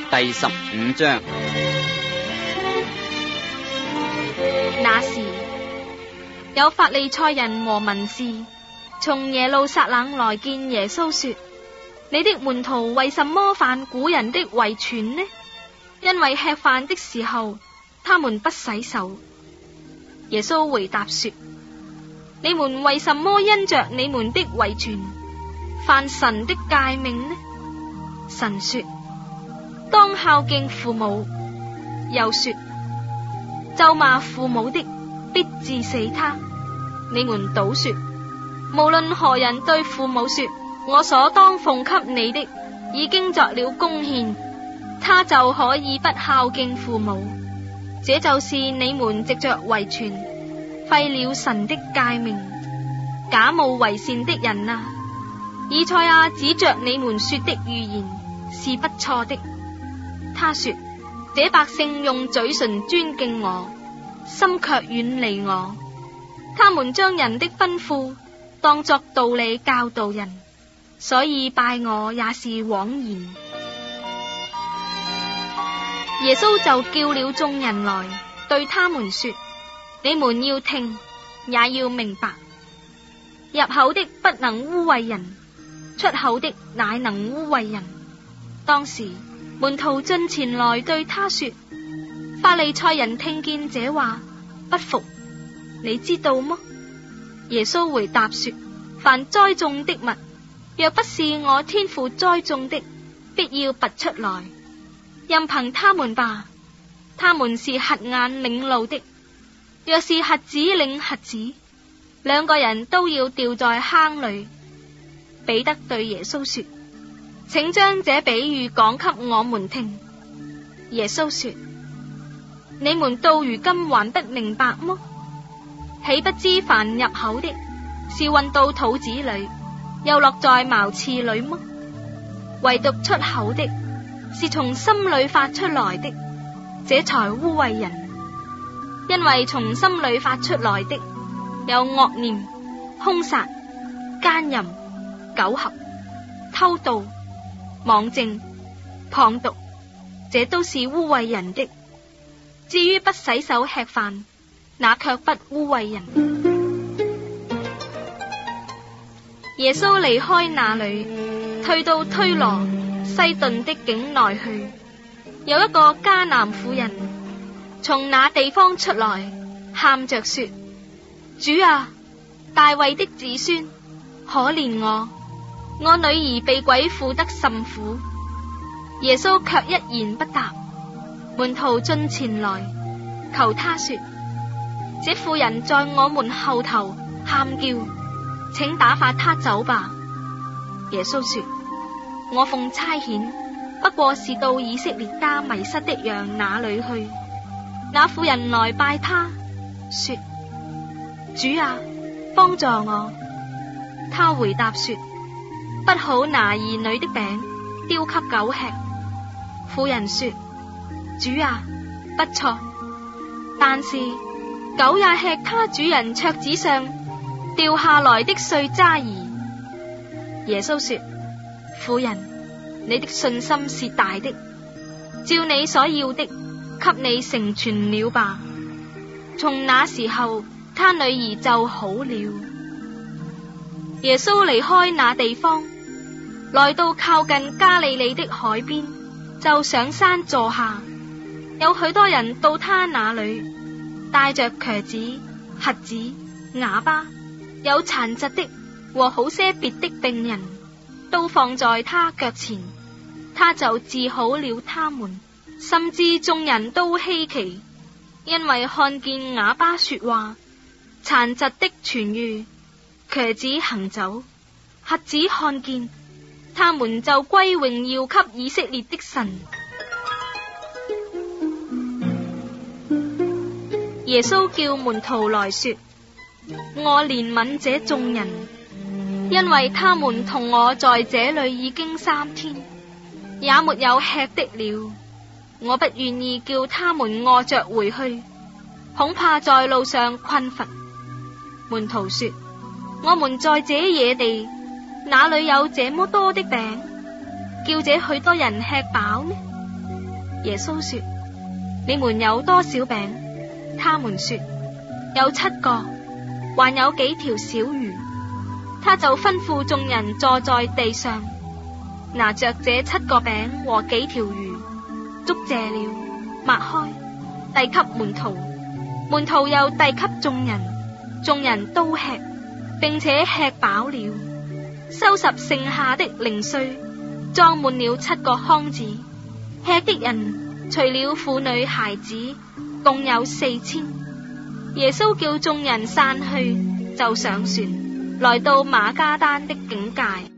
第15章。 那時有法利賽人和文士從耶路撒冷來見耶穌說：你的門徒為什麼犯古人的遺傳呢？因為吃飯的時候他們不洗手。耶穌回答說：你們為什麼因着你們的遺傳犯神的誡命呢？神說：當孝敬父母，又說：咒罵父母的必治死他。你們倒說，無論何人對父母說：我所當奉給你的已經作了貢獻，他就可以不孝敬父母。這就是你們藉着遺傳廢了神的誡命。假冒為善的人啊，以賽亞指着你們說的預言是不錯的。他說：這百姓用嘴唇尊敬我，心卻遠離我。他們將人的吩咐當作道理教導人，所以拜我也是枉然。耶穌就叫了眾人來，對他們說：你們要聽，也要明白。入口的不能污穢人，出口的乃能污穢人。當時門徒進前來對他說：法利賽人聽見這話不服，你知道麼？耶穌回答說：凡栽種的物，若不是我天父栽種的，必要拔出來。任憑他們吧，他們是瞎眼領路的。若是瞎子領瞎子，兩個人都要掉在坑裏。彼得對耶穌說：請將這比喻講給我們聽。耶穌說：你們到如今還不明白麼？豈不知凡入口的，是運到肚子裏，又落在茅廁裏麼？唯獨出口的，是從心裏發出來的，這才污穢人。因為從心裏發出來的，有惡念、兇殺、奸淫、苟合、偷盜、妄證、謗讟，這都是污穢人的。至於不洗手吃飯，那卻不污穢人。耶穌離開那裏，退到推羅西頓的境內去。有一個迦南婦人從那地方出來，喊着說：主啊，大衛的子孫，可憐我，我女兒被鬼附得甚苦。耶穌卻一言不答。門徒進前來求他說：這婦人在我們後頭喊叫，請打發她走吧。耶穌說：我奉差遣，不過是到以色列家迷失的羊那裏去。那婦人來拜他，說：主啊，幫助我。他回答說：不好拿兒女的餅丟給狗吃。婦人說：主啊，不錯，但是狗也吃他主人桌子上掉下來的碎渣兒。耶穌說：婦人，你的信心是大的，照你所要的，給你成全了吧。從那時候，他女兒就好了。耶穌離開那地方，來到靠近加利利的海邊，就上山坐下。有許多人到他那裏，帶着瘸子、瞎子、啞巴、有殘疾的和好些別的病人，都放在他腳前，他就治好了他們。甚至眾人都稀奇，因為看見啞巴說話，殘疾的痊癒，瘸子行走，瞎子看見，他們就歸榮耀給以色列的神。耶穌叫門徒來說：我憐憫這眾人，因為他們同我在這裏已經3天，也沒有吃的了。我不願意叫他們餓着回去，恐怕在路上困乏。門徒說：我們在這野地，哪裏有這麼多的餅，叫這許多人吃飽呢？ 耶穌說：你們有多少餅？他們說：有7個，還有幾條小魚。他就吩咐眾人坐在地上，拿着這7個餅和幾條魚，祝謝了，擘開，遞給門徒，門徒又遞給眾人，眾人都吃，並且吃飽了，收拾剩下的零碎，裝滿了7個筐子。吃的人除了婦女孩子，共有4000。耶穌叫眾人散去，就上船，來到馬加丹的境界。